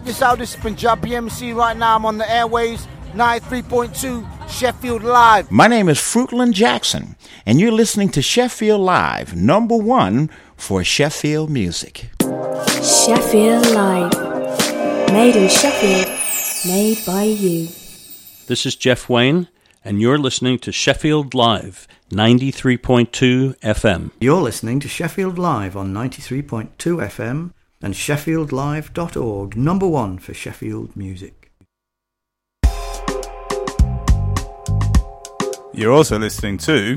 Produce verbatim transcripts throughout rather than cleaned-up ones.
this out. This is Punjabi M C. Right now I'm on the airwaves, ninety-three point two Sheffield Live. My name is Fruitland Jackson, and you're listening to Sheffield Live, number one for Sheffield music. Sheffield Live. Made in Sheffield. Made by you. This is Jeff Wayne, and you're listening to Sheffield Live, ninety-three point two F M. You're listening to Sheffield Live on ninety-three point two F M and sheffield live dot org, number one for Sheffield music. You're also listening to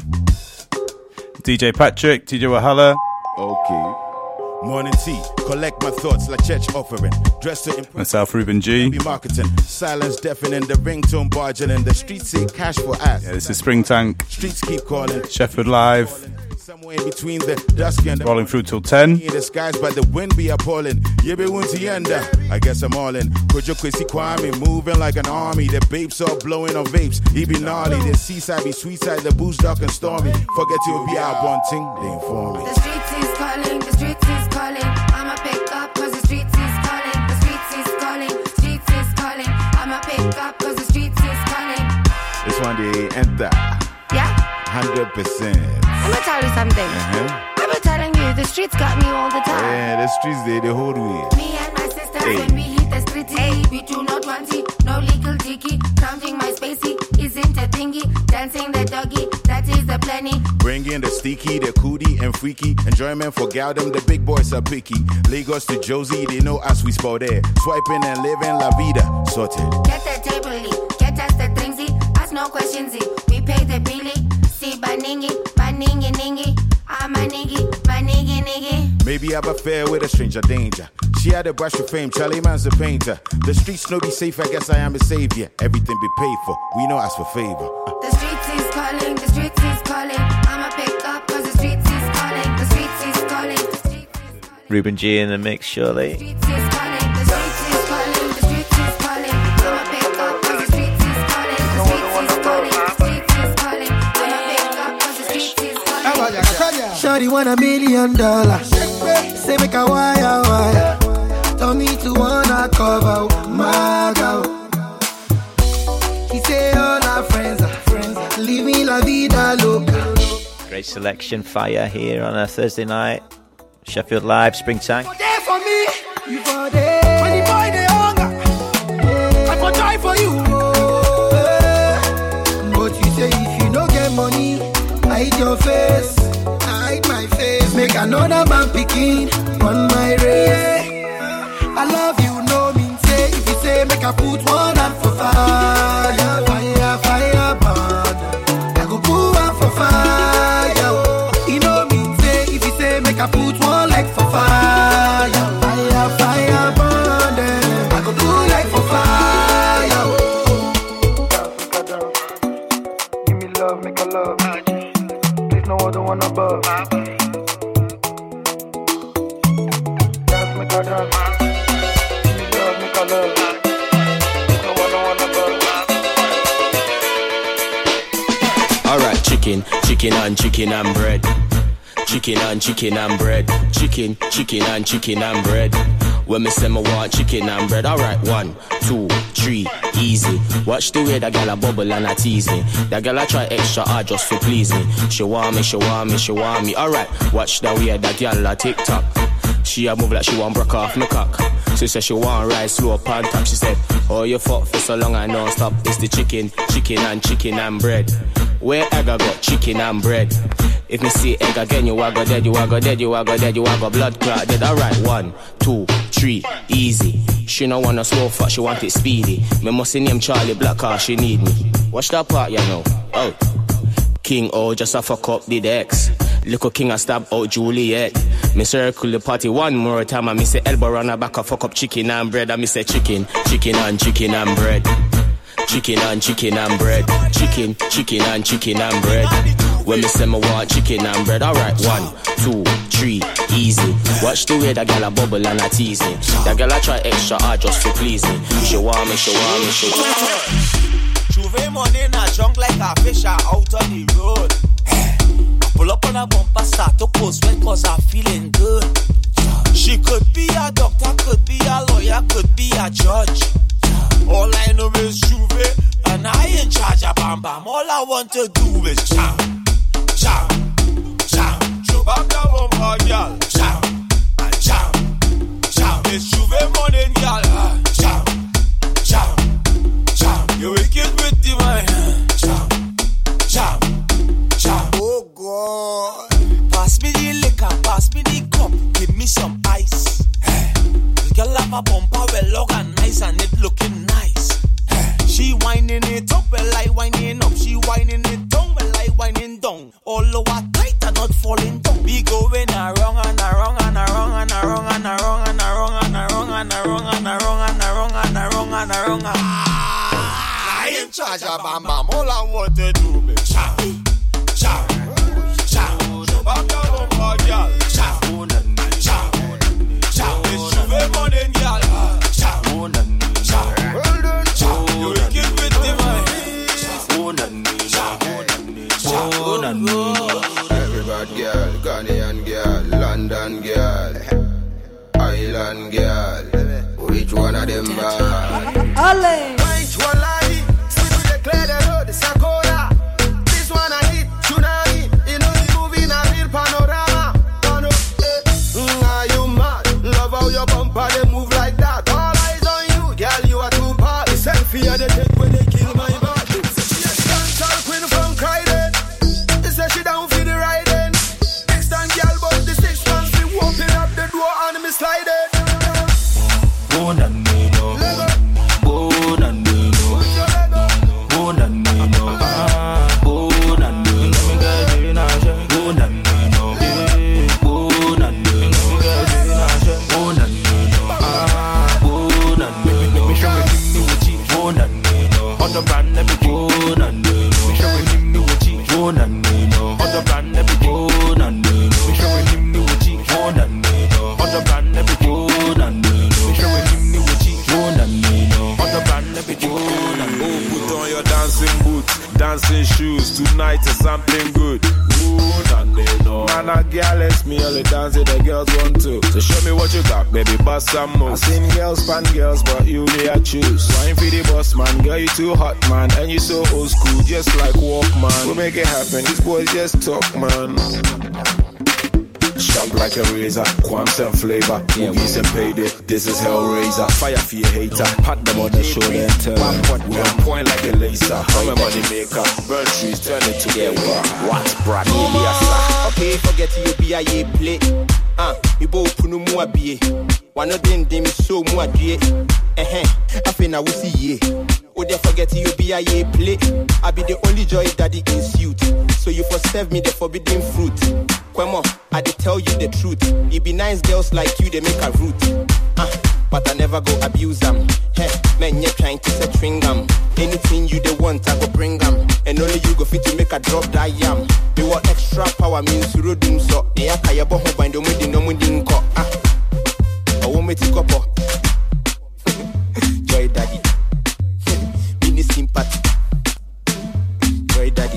D J Patrick, D J Wahala. Okay. Morning tea, collect my thoughts like church offering. Dressed to impress. Myself, Ruben G. Be marketing, silence deafening, the ringtone barging in the streets say cash for ass. Yeah, this is Spring Tank. Streets keep calling. Sheffield Live. Somewhere in between the dusk and the rolling through till ten. In the skies by the wind be appalling. Yebe wunti yenda. I guess I'm all in. Kojo Kwesi Kwame moving like an army. The babes all blowing on vapes. He be gnarly. The seaside be sweet side. The booze dark and stormy. Forget you'll be out bunting. They inform me. The streets is calling. The streets is calling. I'ma pick up cause the streets is calling. The streets is calling. Streets is calling. I'ma pick up cause the streets is calling. This one they enter. Yeah? one hundred percent. I'ma tell you something. Uh-huh. I've been telling you, the streets got me all the time. Yeah, the streets, they the whole way. Me and my sisters, hey. When we hit the street, hey. We do not want it, no legal dicky. Counting my spacey isn't a thingy. Dancing the doggy, that is the plenty. Bringing the sticky, the cootie and freaky. Enjoyment for gal, them the big boys are picky. Lagos to Josie, they know us, we spot there. Swiping and living la vida, sorted. Get the table, get us the dringsy. Ask no questions, we pay the billy. See baningi, baningi ningi. I'm a niggy, my niggy niggy. Maybe I've affair with a stranger danger. She had a brush of fame, Charlie Man's a painter. The streets no be safe, I guess I am a savior. Everything be paid for, we know ask for favor. The streets is calling, the streets is calling. I'ma pick up cause the streets is calling. The streets is calling, the streets is calling. Ruben G in the mix, surely. The streets is calling, the streets is calling. The streets is calling. I'ma pick up cause the streets is calling. The streets is calling, the streets is calling. I'ma pick up cause the streets is calling. Shorty want a million dollars. Say make a wire wire. Tell me to wanna cover my girl. He say all our friends are friends. Living la vida loca. Great selection, fire here on a Thursday night. Sheffield Live, Spring Tank. For there for me, you for there. When the boy they hunger, I for die for you. But you say if you no get money, hide your face. Hide my face. Make another man picking on my race. I love you, no mean say. If you say make I put one hand for fire, fire, fire, burn. I go put one for fire. You know mean say. If you say make I put one leg for fire, fire, fire, burn. Then I go put leg for fire. Give me love, make a love. Please no other one above. Dance, make a dance. Alright, chicken, chicken and chicken and bread. Chicken and chicken and bread. Chicken, chicken and chicken and bread. When me say me want chicken and bread. Alright, one, two, three, easy. Watch the way that gal a bubble and a tease me. That gal a try extra hard just to please me. She want me, she want me, she want me. Alright, watch the way that gal a tick tock. She a move like she want broke off me cock. She said she want rise slow up on top. She said, oh you fuck for so long I non stop. It's the chicken, chicken and chicken and bread. Where egg I got chicken and bread. If me see egg again, you a go dead, you a go dead, you a go dead, you a go blood clot dead. Alright, one, two, three, easy. She no want a slow fuck, she want it speedy. Me must name Charlie Black car, she need me. Watch that part, you know. Oh, King O just a fuck up the decks. Little King a stab out Juliet. Me circle the party one more time and me say elbow on her back a fuck up chicken and bread. And me say chicken, chicken and chicken and bread. Chicken and chicken and bread. Chicken, chicken and chicken and bread. When me say me want chicken and bread. Alright, one, two, three, easy. Watch the way that gal a bubble and a tease me. That gal a try extra hard just to please me. She want me, she want me, she want me. Juve money in a junk like a fish out on the road. Pull up on a bumper, start to post well cause I'm feeling good. She could be a doctor, could be a lawyer, could be a judge. All I know is Juve, and I in charge of Bam Bam. All I want to do is chow, chow, chow. Chubam da bumba, girl. Chow, and chow, chow. It's Juve morning, girl. Chow, chow, chow. You wicked with the man. Chow, chow, chow. Oh God. Pass me the liquor, pass me the cup. Give me some ice. Hey. The girl have a bumper well organized and it looking nice. Hey. She whining it up, well I whining up. She whining it down, well I whining down. All over tight and not falling down. We going around and around and around and around and around and around and around and around and around and around and around and around. I in charge of Bam Bam. All I want to do is chow, chow, chow. Bam Bam, bam girl. Chow, chow, chow. It's Juve morning, girl. Chow, chow, chow. You wicked with the man. Chow, chow. Everybody girl, Ghanaian girl, London girl, Island girl. Which one of them bad? Ale. Which one lie? See to the clear the road, the Sakura. This one I hit, tsunami. You know the movie na real panorama. Pano, eh. Mm, are you mad? Love how your bumper they move like that. All eyes on you, girl. You are too bad. The selfie and the take when they kill my bad. She a dancehall queen from Croydon. They say she down for the riding. Next time, girl, but the six months we open up the door and me sliding. Go na me no, go na me no, go na me no, go na me no, go na me no, go na me no, go na me no, go na me no, me show me me what you go na me no, on the brand let me go na me no, me show me me what you go na me no, on the brand let me go na me no, me show me me what you go na me no, on the brand let me go na me no, me show me Oh, put on your dancing boots, dancing shoes. Tonight is something good. Ooh, nah, no. Man, a girl lets me only dance it, the girls want to. So show me what you got, baby, bust some moves. I seen girls, pan girls, but you me I choose. Wine for the boss, man, girl, you too hot, man. And you so old school, just like Walkman. We'll make it happen, these boys just talk, man. Sharp like a razor, qualms and flavor. Yeah, movies and payday, this is Hellraiser. Fire for your hater, pat them on the shoulder and tell them we on point like a laser. I'm a money maker, burn trees, turn it to get what? What, brad? Okay, forget you be a ye play. Ah, you both punu mua be. One of them them so mua die. Eh eh, I feel now we see ye. Oh, they forget you be a ye play. I be the only joy daddy in suit. So you for serve me the forbidden fruit. Kwemo, I dey tell you the truth. It be nice girls like you, they make a root. Ah, but I never go abuse them. Hey, man, you're trying to set string them. Anything you they want, I go bring them. And only you go fit to make a drop that yam. Me want extra power means you do so. They are kaya bo ho bind me the no mu dinko. Ah, I want me to couple. Joy daddy, mini sympathy. Joy daddy.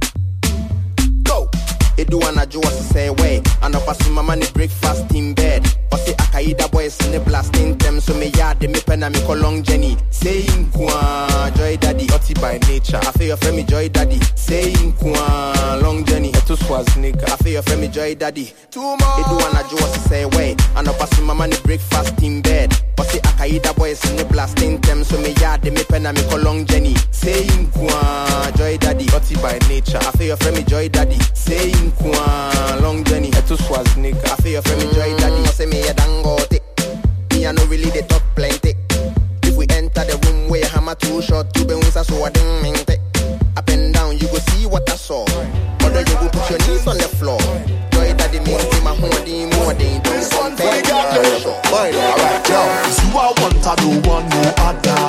Do an ajo was say way, and I pass my money breakfast in bed. Or say Akaida boys in the blasting them, so me yard me pen and me call long Jenny. Saying Kwa Joy Daddy, Oti by nature. I feel your friend me Joy Daddy. Saying Kwa long Jenny, to swaz nigga. I feel your friend me Joy Daddy. Two more. They do an ajo was say way, and I pass my money breakfast in bed. Or say Akaida boys in the blasting them, so me yard me pen and me call long Jenny. Saying Kwa Joy Daddy, Oti by nature. I feel your friend me Joy Daddy. Saying Kwa long Jenny, to swaz nigga. I feel your friend me Joy Daddy. Say me a dangote, me I know really they talk plenty. If we enter the room where hammer too short, two bones are so I didn't mean it. Up and down, you go see what I saw. Although you go put your knees on the floor. Joy Daddy means my hoodie more than don't compare. Alright, yo, you are one to do one no other.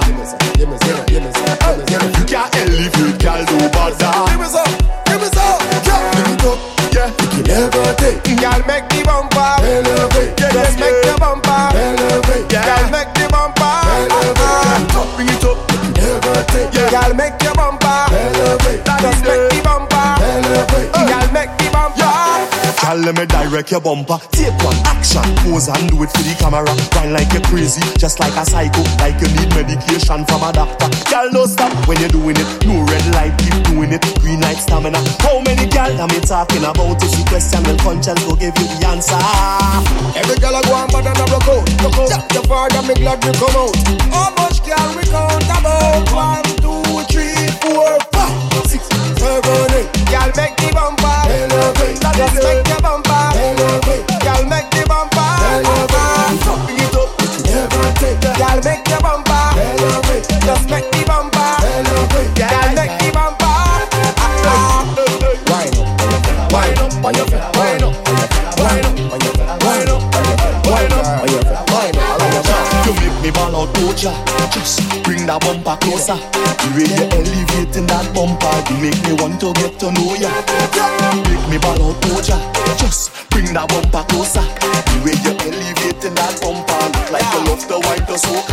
You can't elevate, girl, no bother. Give me some, give me some, give it up. Yeah, you can never take. Y'all make the bumper elevate. Just make the bumper elevate. Y'all make the bumper elevate. Bring it up. You can never take. Y'all make the bumper elevate. Just make the bumper elevate. Y'all make the bumper. Girl, let me direct your bumper. Take one action, pose and do it for the camera. Wine like you're crazy, just like a psycho. Like you need medication from a doctor. Girl, don't stop when you're doing it. No red light, keep doing it. Green light stamina. How many girl am I talking about? If you question, well, conscience will give you the answer. Every girl I go on bad and I broke out. Broke out. Your father, me glad we come out. How much girl we count about? One, two, three, four, five, six, seven, eight. Girl, make the bumper. Just make the bumper. Girl, make the bumper. Bring it up. Girl, make the bumper. Just make the bumper. Girl, make the bumper. Wine up, wine up on your feet. Wine up, wine up on your feet. Wine up, wine up on your feet. Wine up on your feet. You make me ball out, coach ya. Just bring that bumper closer. The way you elevating that bumper, you make me want to get to know ya. Make me ball out, coach ya. Just bring that bumper closer. The way you elevating that bumper, look like you love the wine to soca.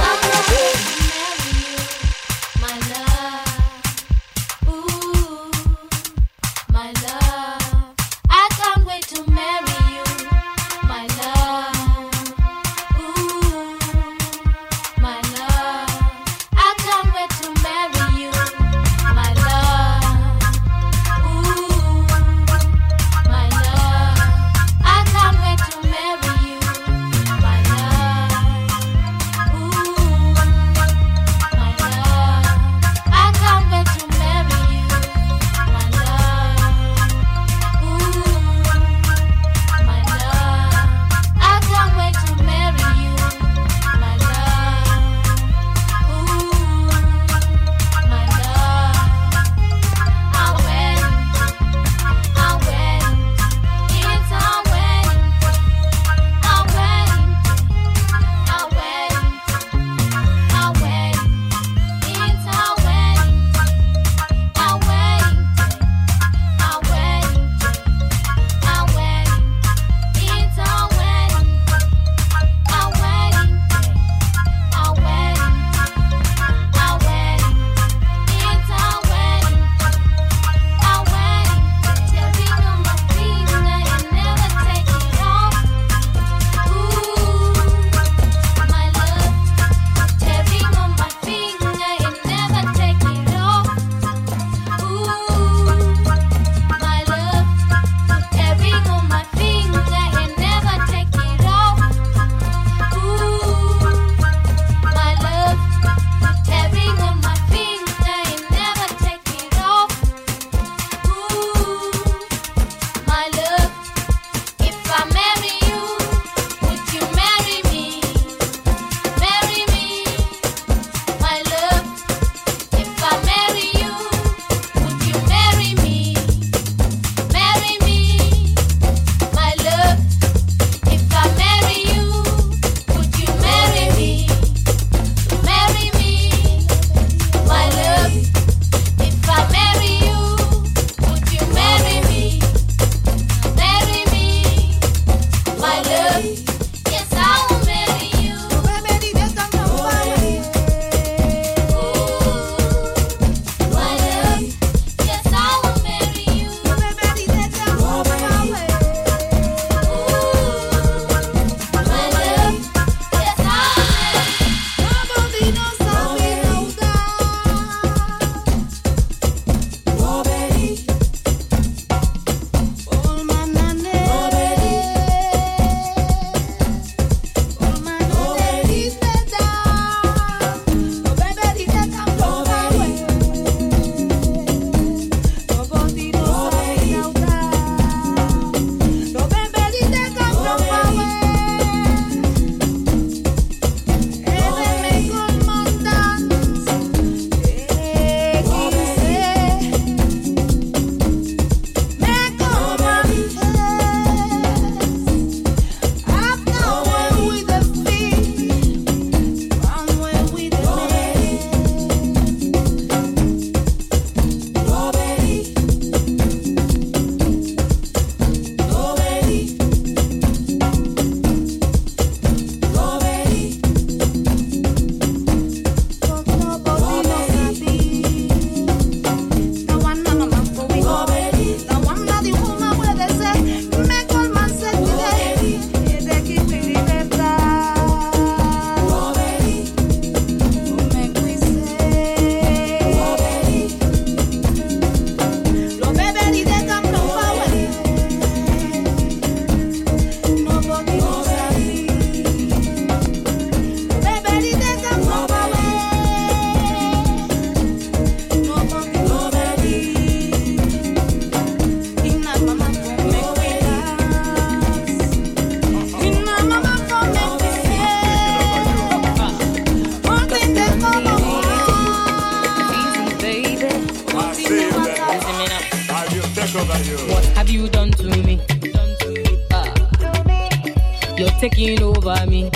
What have you done to me? Ah, you're taking over me.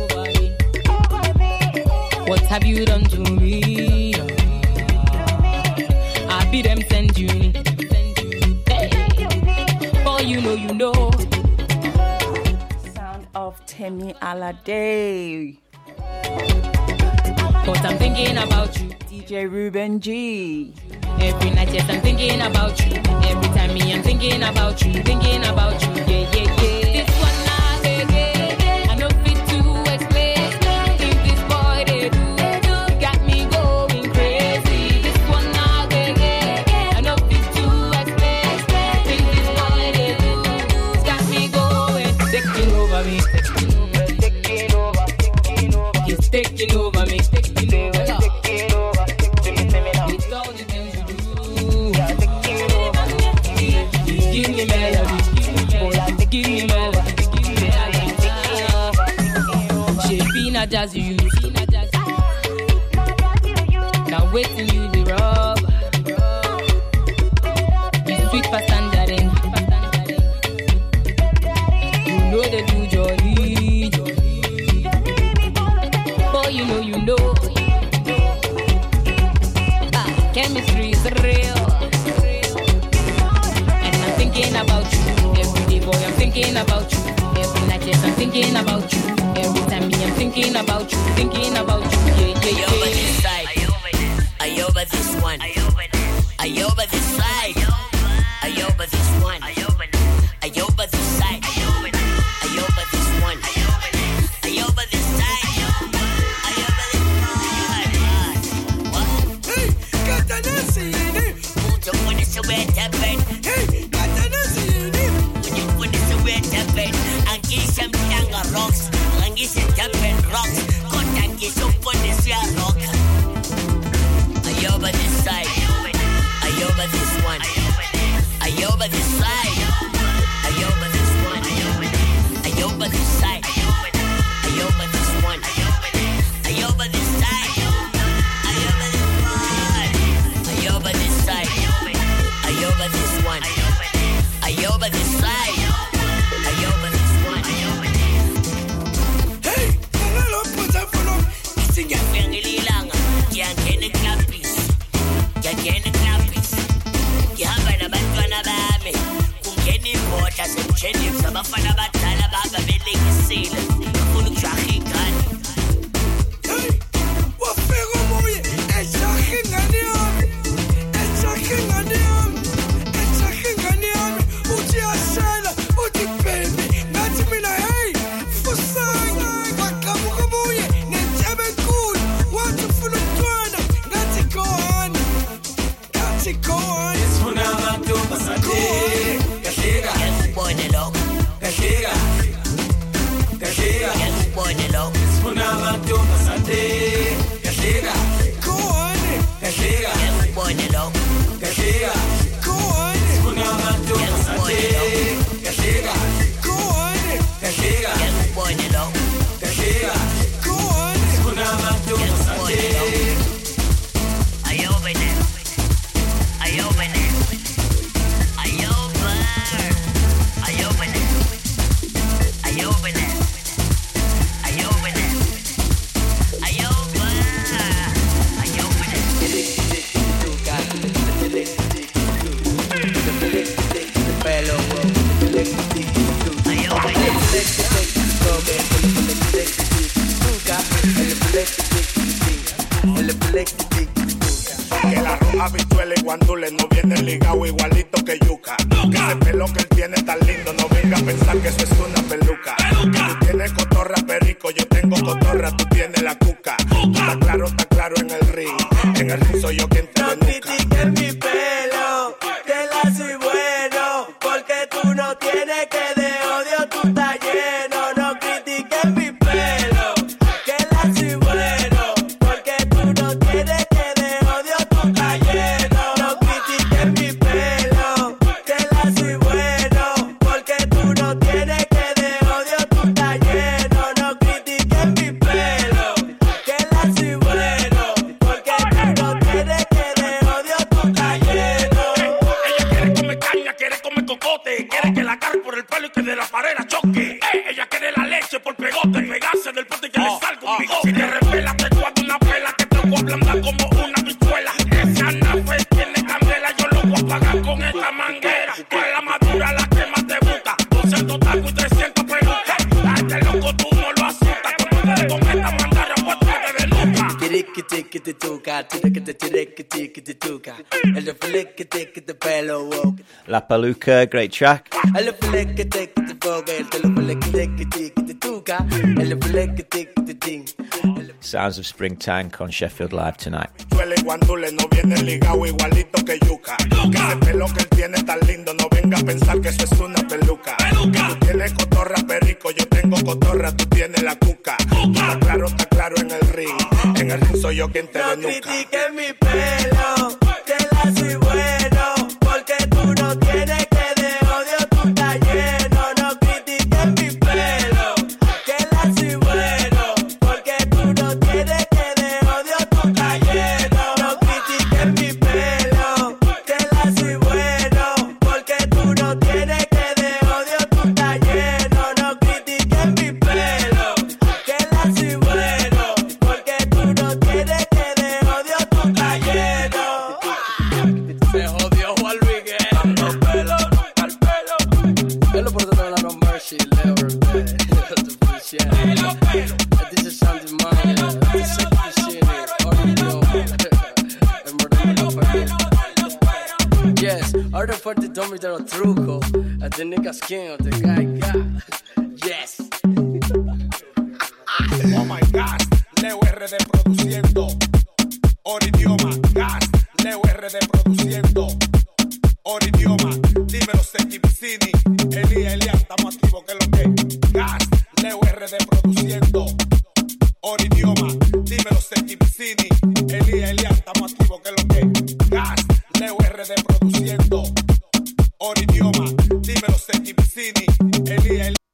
What have you done to me? I be them send you. Hey. Oh, you know, you know. Sound of Temi Alade. But I'm thinking about you. D J Ruben G. Every night, yes, I'm thinking about you. Every time me, I'm thinking about you. Thinking about you, yeah, yeah, yeah. This one now, yeah, yeah, yeah. I know fit to explain. Think this boy, they do, they do. Got me going crazy. This one now, yeah, yeah, yeah. I know fit to explain. Think this boy, they do, got me going. Taking over me. Taking over, taking over. He's taking over me. Taking over. Give me melody, give me melody, give me melody. Shapina jazz you, now waiting you the rub. You sweet passenger, you know they do jolly. Oh, you know, you know. Ah, chemistry is real. Thinking about you every day, boy. I'm thinking about you every night. Yes, I'm thinking about you every time. Me, I'm thinking about you, thinking about you. Yeah, yeah, yeah. Over this side, I over this one, I over this side, I over this one, I over this side, I over this one, I over this side, I over this one. What? Hey, got the Nancy in it. Who don't want to swear that bed? Hey. And give some younger rocks, and give some different rocks. God, and give some for this year rock. I over this side, I over this one, I over this side, I over this one, I over this side, I over this one, I over this side, I over this one, I over this side, I over this one, I over this side. Abafana badala bababele ngisile ufuna ukujahingana. Hey, wafika moye ejahingana yami, ejahingana yami, ejahingana yami. Uthi ashela, uthi baby, ngathi mina hey, fusanga. Waqhamuka moye netshebe enkulu, wathi ufuna ukutwana, ngathi go on, ngathi go on. Sifuna abantu basade, kahleka, ngiyakubona lokho. Kahleka, kahleka, ngiyakubona lokho. Sifuna abantu basade, kahleka, go on, kahleka, ngiyakubona lokho. Kahleka, go on, sifuna abantu basade, kahleka, go on, kahleka, ngiyakubona lokho. Kahleka, go on, sifuna abantu basade. I over there, I over there. Que la roja bichuela y guandules no vienen ligados igualito que yuca. Que ese pelo que él tiene tan lindo, no venga a pensar que eso es una peluca. Tú tienes cotorra perico, yo tengo cotorra, tú tienes la cuca. Está claro, está claro en el ring. En el ring soy yo quien te No critiques mi pelo, que la soy bueno, porque tú no tienes que de odio, tú estás lleno. No critiques mi pelo, que la soy bueno, porque tú no tienes que de odio, tú estás lleno. No critiques mi pelo, que la soy bueno, porque tú no tienes que de odio, tú estás lleno. No critiques mi pelo, que la soy bueno, porque tú no tienes que de blanda como una bichuela. Esa nave tiene candela, yo lo voy a apagar con esta manguera. Que la madura la que más te gusta. doscientos tacos y trescientos pelucas. A este loco tú no lo asustas. Cuando te con esta mandara, pues tú te desnucas. Tiriquitiquitituca, tiriquitiquitiquitituca. El de fliquitiquiti pelo, wow. La Peluca, great track. El de fliquitiquitifoga, el de fliquitiquitituca. El de fliquitiquititing. Sounds of Spring Tank on Sheffield Live tonight. Chuele y guandule no viene ligado igualito que yuca. Que ese pelo que él tiene tan lindo, no venga a pensar que eso es una peluca. Tú tienes cotorra perico, yo tengo cotorra, tú tienes la cuca. Está claro, está claro en el ring. En el ring soy yo quien te No denuca. critiques mi pelo, que la soy bueno, porque tú no tienes que de odio, tú estás lleno. No critiques mi pelo, que la soy bueno, porque tú no tienes que de odio, tú estás lleno. No critiques mi pelo, que la soy bueno, porque tú no tienes que de odio, tú estás lleno. No critiques mi pelo, que la soy bueno, porque tú no tienes que de odio, tú estás lleno. Se jodió Juan Luis Guerra, pelo, al pelo. Pelo por todo la no mercy, Leo Rivera. Pelo, pelo. This is Sandy Maya, this is Crisini, Orlando. Yes, ahora fuerte Tommy de los trucos. A the niggas king, the guy got. Yes. Oh my God, Leo R D produciendo. Oridioma, gas, Leo R D produciendo. Oridioma, dímelo Seki Vicini. Elías, Elian, estamos activos que lo que. Gas, Leo R D produciendo. Oridioma, dímelo Seki Vicini. Elías, Elian, estamos activos que lo que. Gas, Leo R D produciendo. Oridioma, dímelo Seki Vicini. Elías, Elian.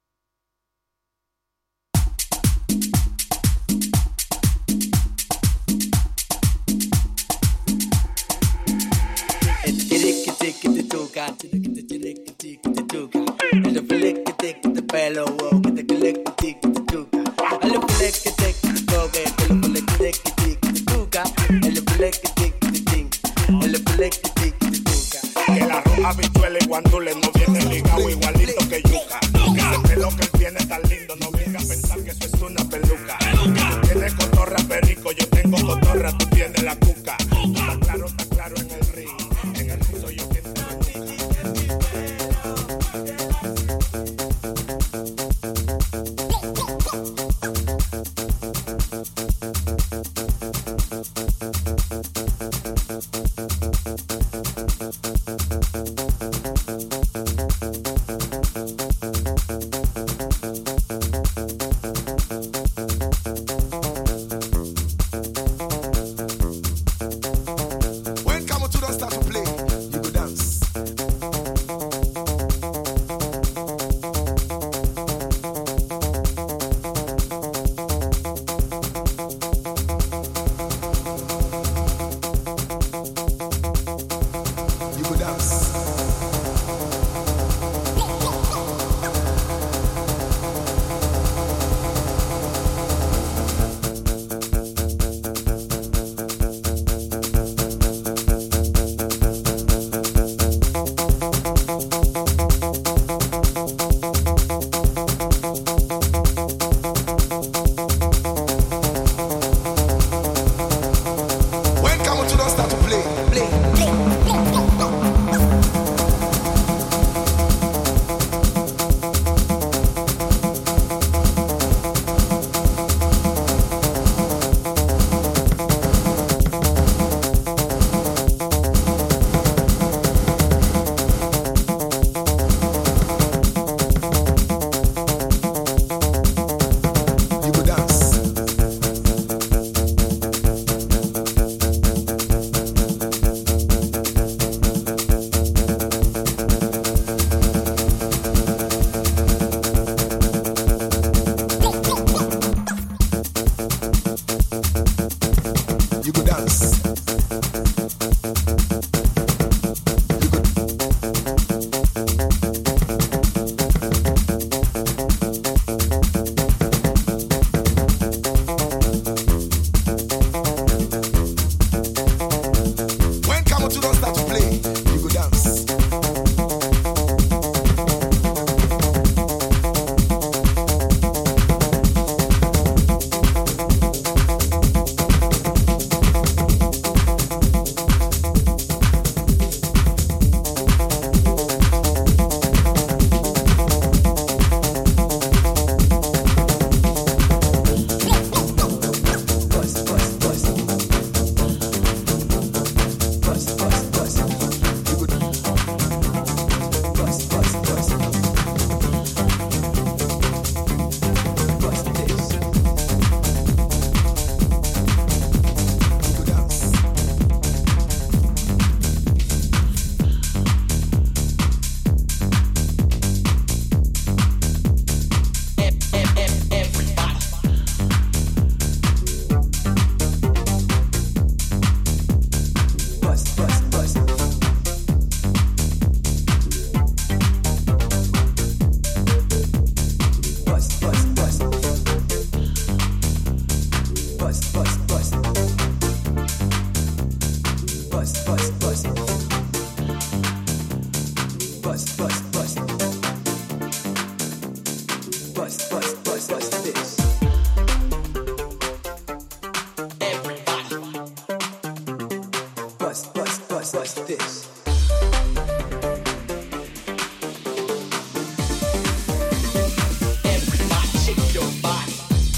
Tiriquitiquitituca, tiriquitiquitituca. El de fliquitiquitipelo, wow, que te fliquitiquitituca. El de fliquitiquitifoga, el de fliquitiquitituca. El de fliquitiquiting, el de fliquitiquitituca. Que la roja bichuela y guandule no viene ligado igualito que yuca. Que ese pelo que él tiene tan lindo, no venga a pensar que eso es una peluca. Tú tienes cotorra perico, yo tengo cotorra, tú tienes la cuca. Está claro, está claro en el ring. En el ring soy yo quien te denuca. When come to don't start to play, you go dance. You go dance. When come to don't start to play, play, play. You go dance. You go dance. bust, bust this. Everybody shake your body.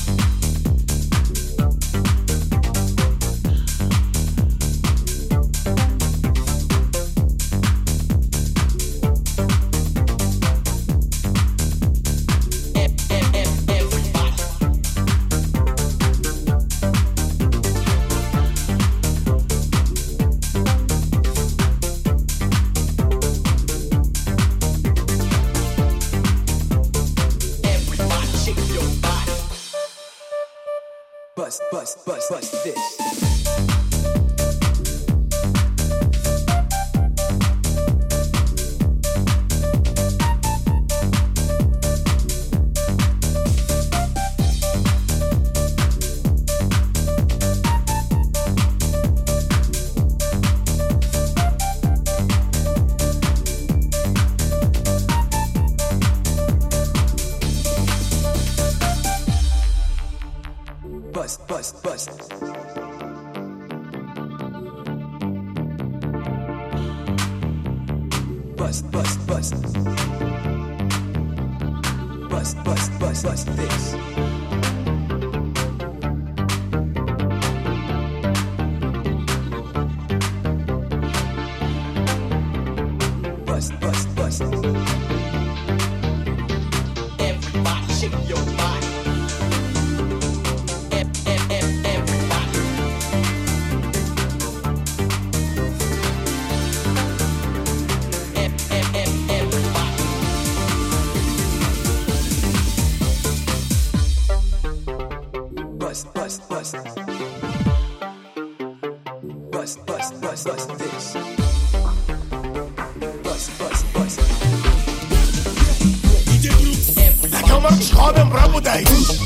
Bust, bust, bust, bust this. Bust, bust, bust. Bust, bust, bust. Bust, bust, bust, bust this. Bust, bust, bust. Everybody shake your body. Bust, bust, bust. Bust, bust, bust, bust this. Bust, bust, bust. La kamer schaden brabo dai.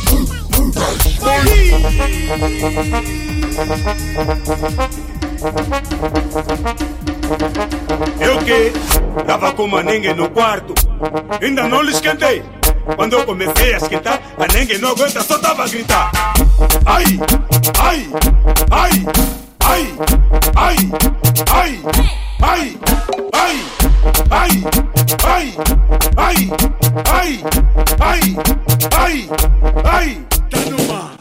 Eu que tava com uma nengue no quarto, ainda não lhe esquentei. Quando eu comecei a esquentar, a nengue não aguenta, só tava a gritar. Ai, ai, ai, ai, ai, ai, ai, ai, ai, ai, ai, ai, ai, ai, ai, tá no mar.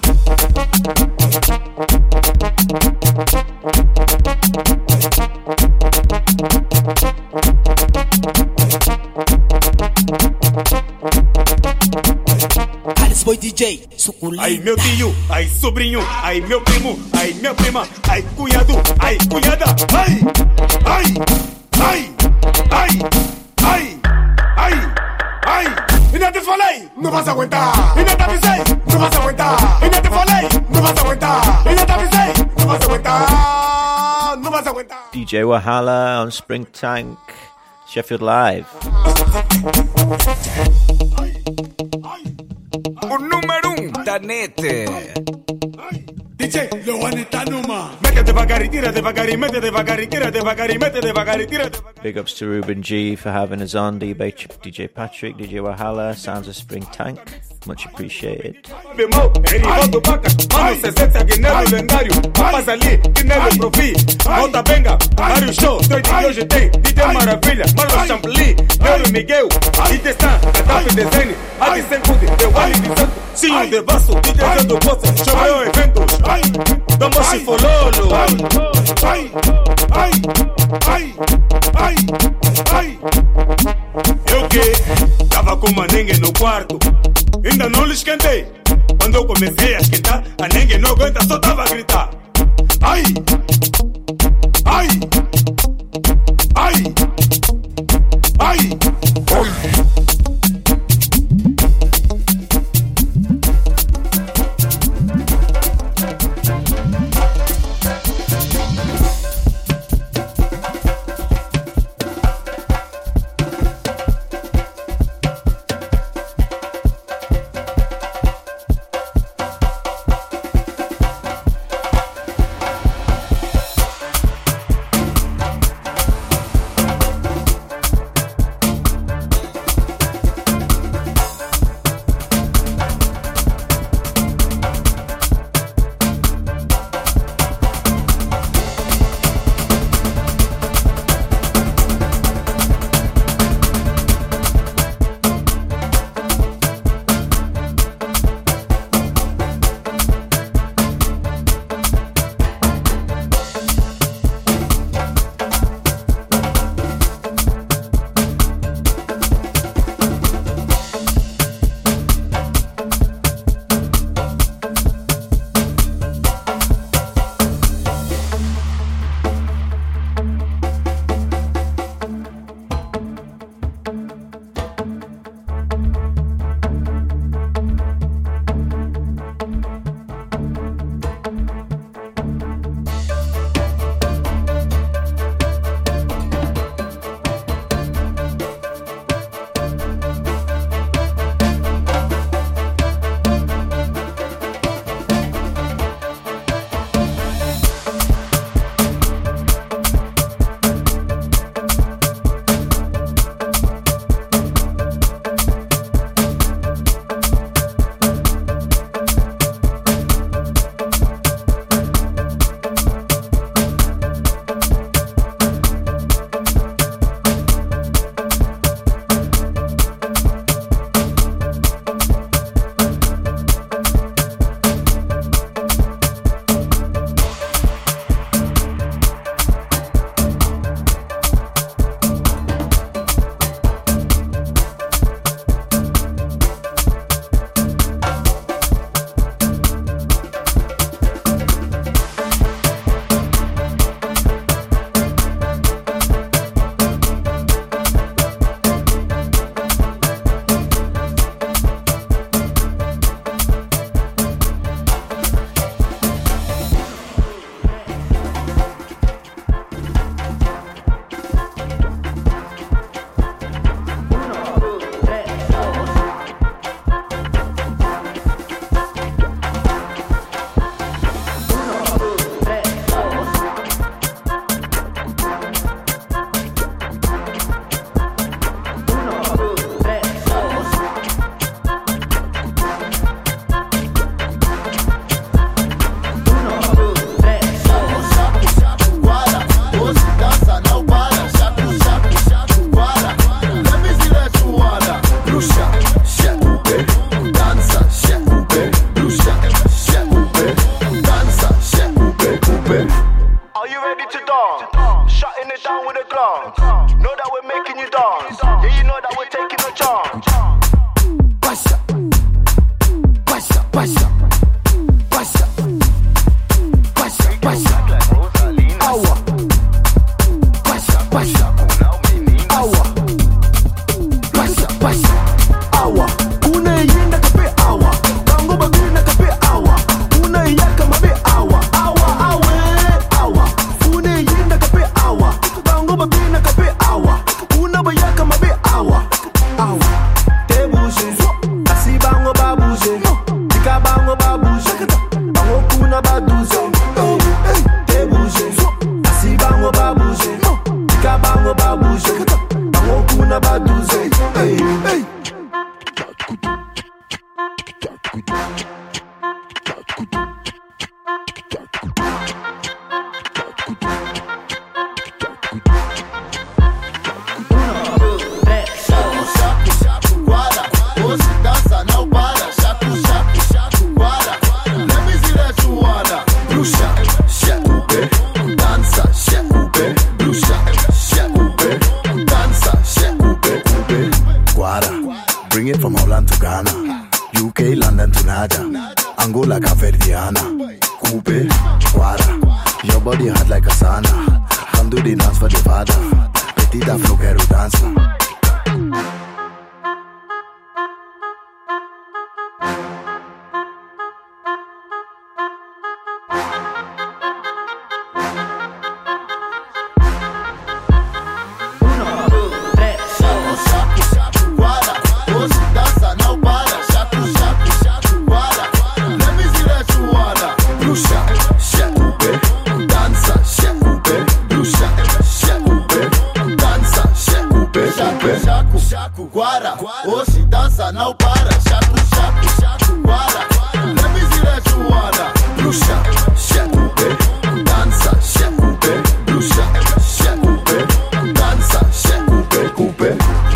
Alice Boy D J, suculento. Ai meu tio, ai sobrinho, ai meu primo, ai minha prima, ai cunhado, ai cunhada, ai, ai, ai, ai, ai, ai, ai. Ainda te falei, não vas aguentar. Ainda te avisei, não vas aguentar. Ainda te falei, não vas aguentar. Ainda te avisei, não vas aguentar. Não vas aguentar. D J Wahala on Spring Tank, Sheffield Live. O número um da net. D J, lo one está numa. Mete devagar e tira devagar e mete devagar e tira devagar e mete devagar e tira devagar. Big ups to Ruben G for having us on. D J Patrick, D J Wahala, sounds of Spring Tank. Much appreciated. Bemol, Erivaldo Bacas, Mano sessenta, Guinéu lendário. Papas ali, Guinéu Profi. Volta Benga, Mário Show, dois de hoje tem. D J Maravilha, Marlon Champli, Euro Miguel, D J Stan, Cataf Desenho, Adi Senkude, The Wally de Santo, Sinho de Basso, D J Zé do Poça, Choveu Eventos, Damos Chifololo. Ai, ai, ai, ai, ai. Eu que tava com uma nengue no quarto, ainda não lhe esquentei. Quando eu comecei a esquentar, a nengue não aguenta, só tava a gritar. Ai, ai, ai, ai, ai. ready to dance. Shutting it down with a glance. Know that we're making you dance. Yeah, you know that we're taking a chance. Pasa, pasa, pasa, pasa, pasa, pasa, agua, pasa, pasa, agua, pasa, pasa, agua. Una yenda kape agua, tango bagina kape agua, una yaka mabe agua, agua, agua, agua. Una yenda kape agua, tango bagina kape agua, una bayaka mabe agua, agua. Te bouge, asi bango ba bouge, tika bango ba bouge, bango kuna ba douze. Te bouge, asi bango ba bouge, tika bango ba bouge, bango kuna ba douze. Hey, hey. Bring it from Holland to Ghana, U K, London to Naja, Angola, Caverdiana, Coupe, Guara. Your body hot like a sauna. Come do the dance for the father. Petita flow, quero dança. Guara, hoje dança não para. Chaco, chaco, chaco, guara. Let me see that you wanna. Bruxa, chacupe, dança, chacupe, bruxa, chacupe, dança, chacupe, cupe.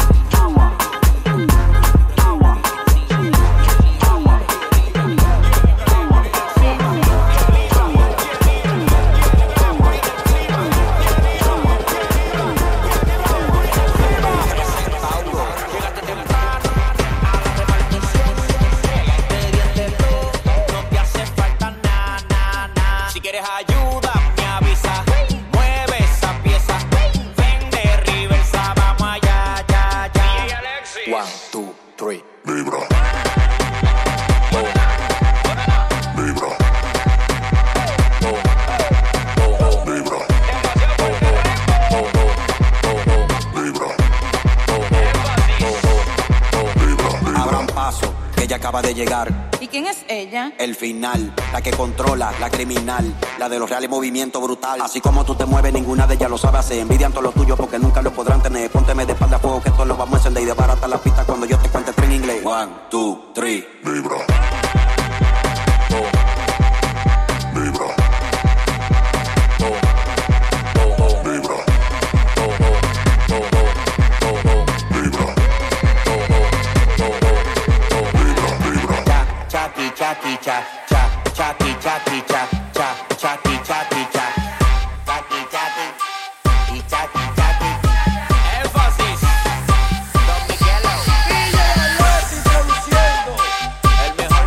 De llegar. ¿Y quién es ella? El final, la que controla, la criminal, la de los reales movimientos brutal. Así como tú te mueves, ninguna de ellas lo sabe hacer. Envidian todo lo tuyo porque nunca lo podrán tener. Pónteme de espalda a fuego que esto lo vamos a encender y de barata la pista cuando yo te cuente en inglés. One, two, three. Vibra. Chaki, chaki, cha, cha, chaki, chaki, cha, cha, chaki, chaki, cha, chaki, chaki, y chaki, chaki. Énfasis, Don Miguelo. Introduciendo el mejor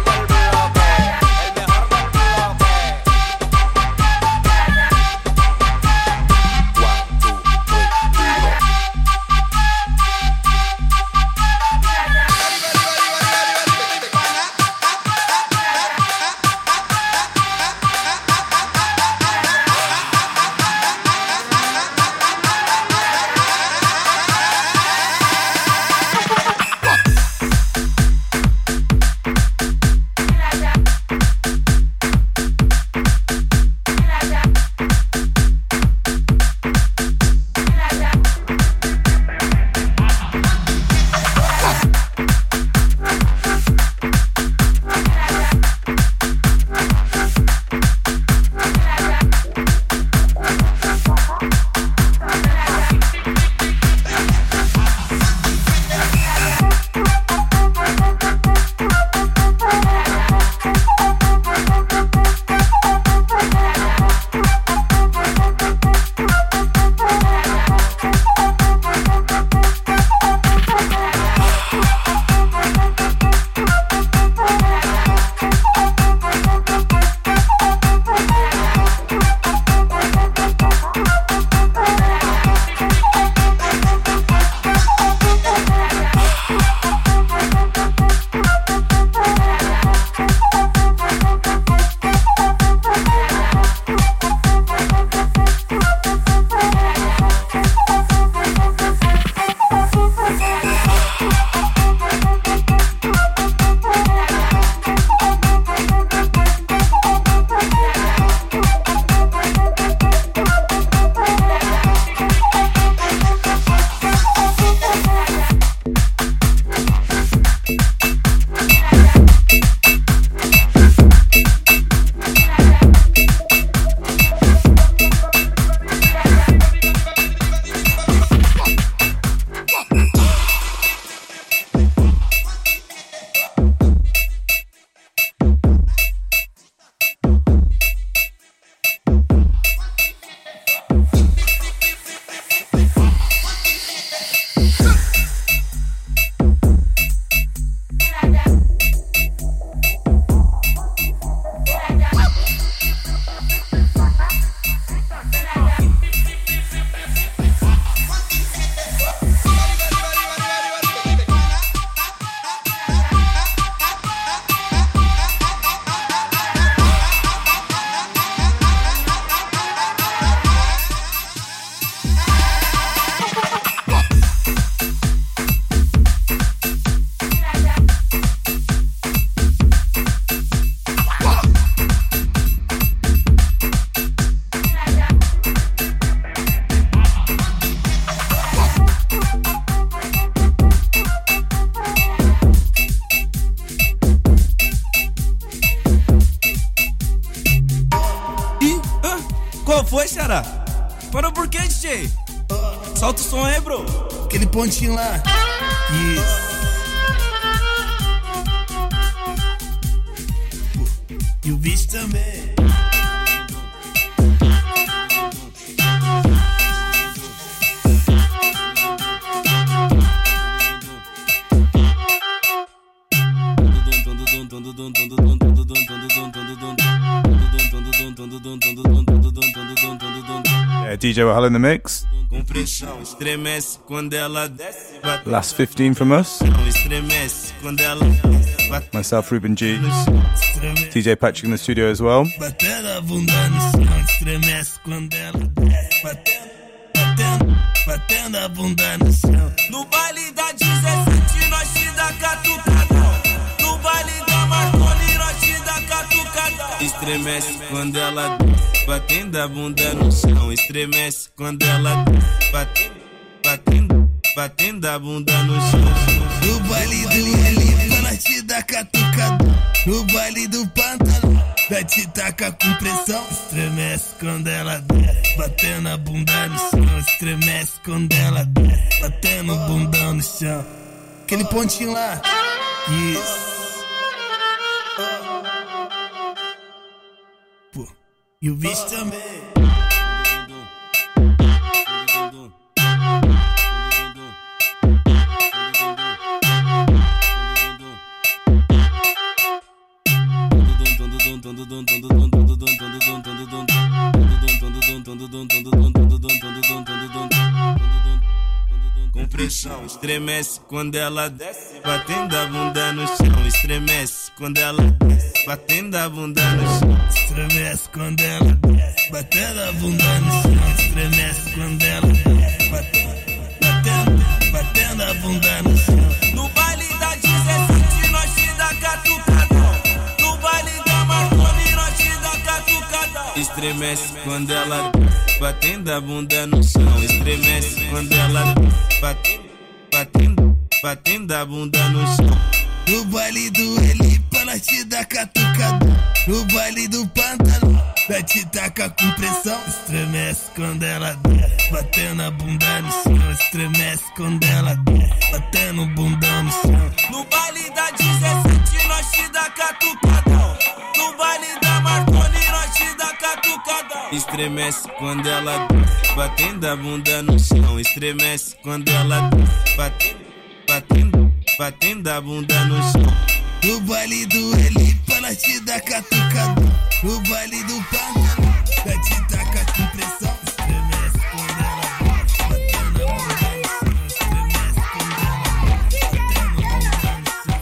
Qual foi, Xará? Parou por quê, D J? Solta o som aí, bro. Aquele pontinho lá. Isso. E o bicho também. Yeah, D J Wahala in the mix. Compressão estremece quando ela desce. Last fifteen from us. Estremece quando ela bate. Myself, Ruben G. D J Patrick in the studio as well. Batendo a bunda no chão, estremece quando ela desce. Batendo, batendo, batendo a bunda no chão. No baile da dezessete nós te dá catucada. No baile da Marconi nós te dá catucada. Estremece quando ela desce. Batendo a bunda no chão, estremece quando ela desce. Batendo, batendo, batendo a bunda no chão. No baile do Eli, ela te dá catucada. No baile do Pantalo, da te taca com pressão. Estremece quando ela desce. Batendo a bunda no chão, estremece quando ela desce. Batendo o bundão no chão. Aquele pontinho lá. Isso. Pô, e o bicho também. Compressão estremece quando ela desce. Batendo a bunda no chão, estremece quando ela desce. Batendo a bunda no chão, estremece quando ela desce. Batendo a bunda no chão, estremece quando ela desce. Batendo, batendo, batendo a bunda no chão. No baile da dezessete nós te dá catucada. No baile da Marconi nós te dá catucada. Estremece quando ela desce. Batendo a bunda no chão, estremece quando ela desce. Batendo, batendo, batendo a bunda no chão. No baile do Elipa, nós te dá catucada. No baile do Pantalo, nós te taca com pressão. Estremece quando ela desce. Batendo a bunda no chão, estremece quando ela desce. Batendo o bundão no chão. No baile da dezessete, nós te dá catucada. No baile da Marconi, nós te dá catucada. Estremece quando ela desce. Batendo a bunda no chão, estremece quando ela desce. Batendo, batendo, batendo a bunda no chão. No baile do Elipa, nós te dá catucada. No baile do Pantalo, nós te taca com pressão. Estremece quando ela desce. Batendo a bunda no chão, estremece quando ela desce. Batendo a bunda no chão.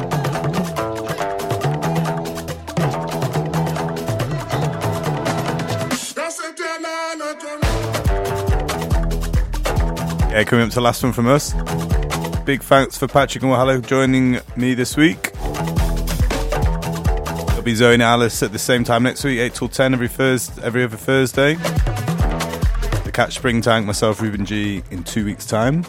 Yeah, coming up to the last one from us. Big thanks for Patrick and Wahala joining me this week. It'll be Zoe and Alice at the same time next week, eight till ten every Thursday, every other Thursday. The Catch Spring Tank, myself, Ruben G, in two weeks' time.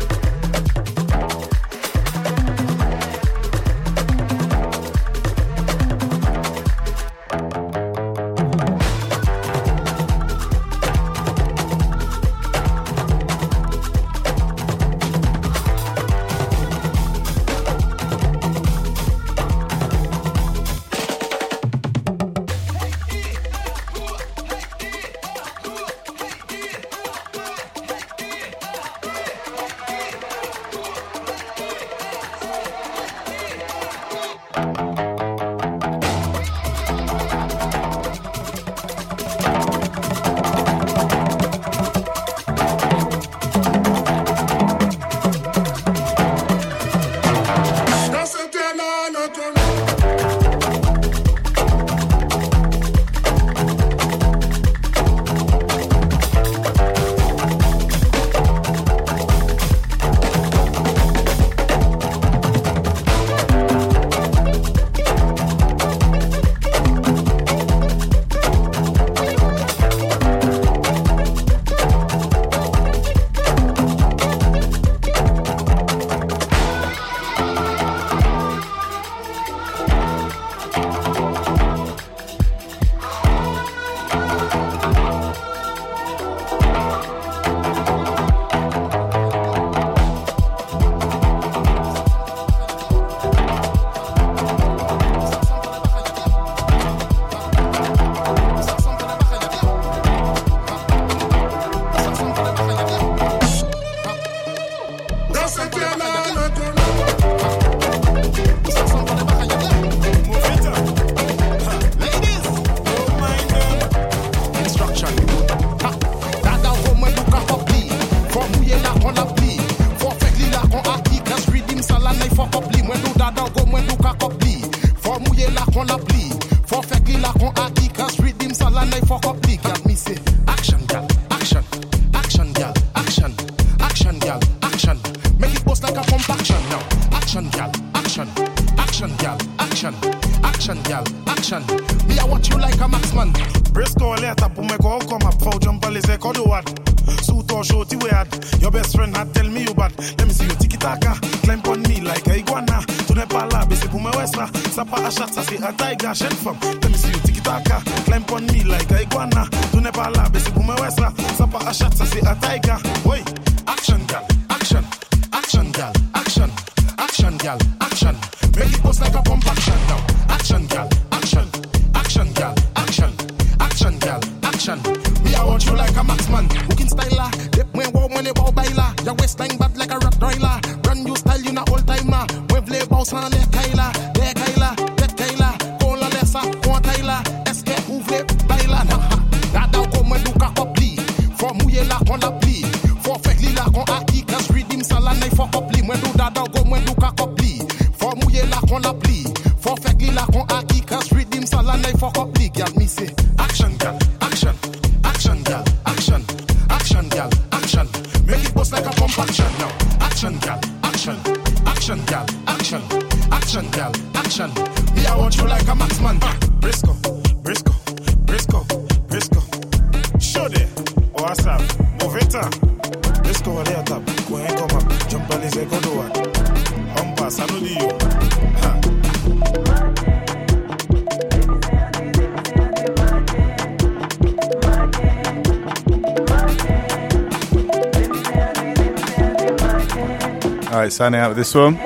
Alright, signing out with this one.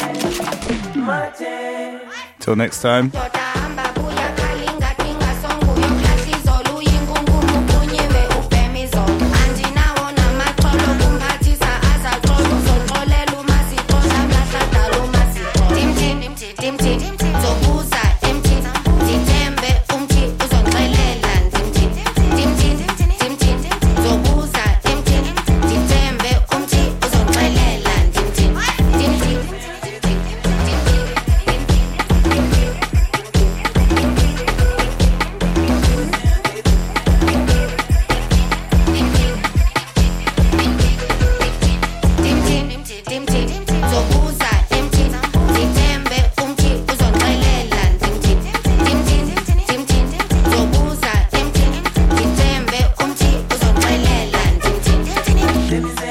Till next time. Let me say